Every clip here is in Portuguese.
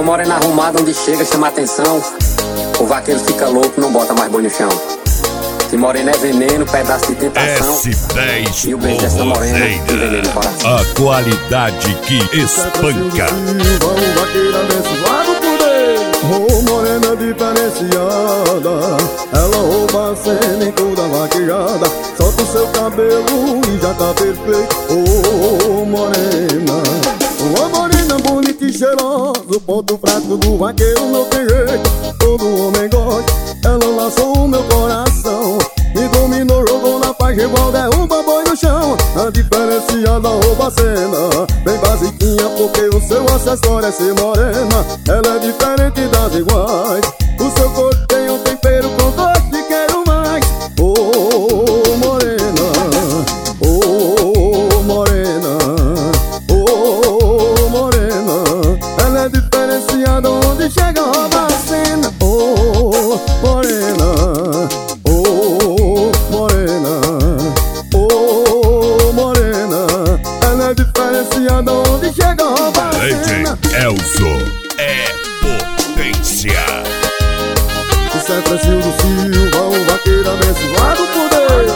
morena arrumada onde chega chama atenção. O vaqueiro fica louco, não bota mais boi no chão. Se morena é veneno, pedaço de tentação. S10 e o beijo dessa morena envenena o coração. A qualidade que espanca. O vaqueiro abençoado por Deus. Oh, morena diferenciada, ela rouba a cena em toda vaquejada. Solta o seu cabelo e já tá perfeito. Oh, morena, uma morena bonita e cheirosa. O ponto fraco do vaqueiro não tem jeito. Todo homem gosta, ela laçou o meu coração. Me dominou, jogou na paz, igual derruba boi no chão. A diferenciada rouba a cena, bem basiquinha porque o seu acessório é ser morena. Ela é diferente das iguais, o seu corpo tem um tempero com gosto de quero mais. Oh, morena, oh, morena, oh, morena. Ela é diferenciada onde chega rouba a cena. Oh, morena, oh, morena, oh, morena. Ela é diferenciada onde chega rouba a cena. Elzo é potência. Isso é Francisco Silva, um vaqueiro abençoado por Deus.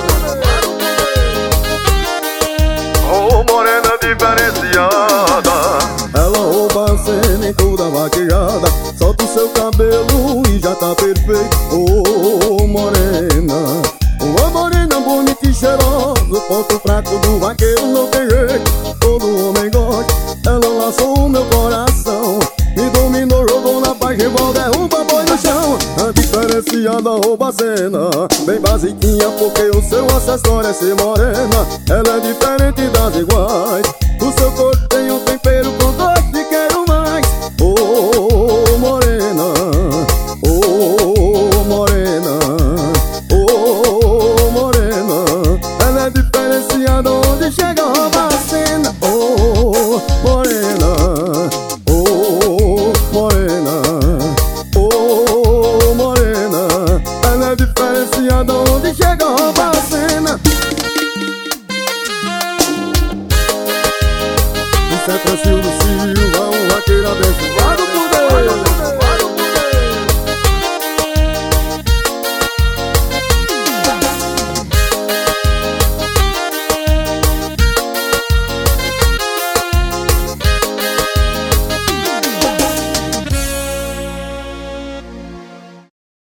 Oh, morena diferenciada, ela rouba a cena em toda vaquejada. Solta o seu cabelo e já tá perfeito. Oh, morena, uma morena bonita e cheirosa. O ponto fraco do vaqueiro não tem jeito. Todo homem gosta, ela laçou o meu coração. Me dominou, jogou na paz, igual derruba boi no chão. A diferenciada rouba a cena, bem basiquinha porque o seu acessório é ser morena. Ela é diferente das iguais,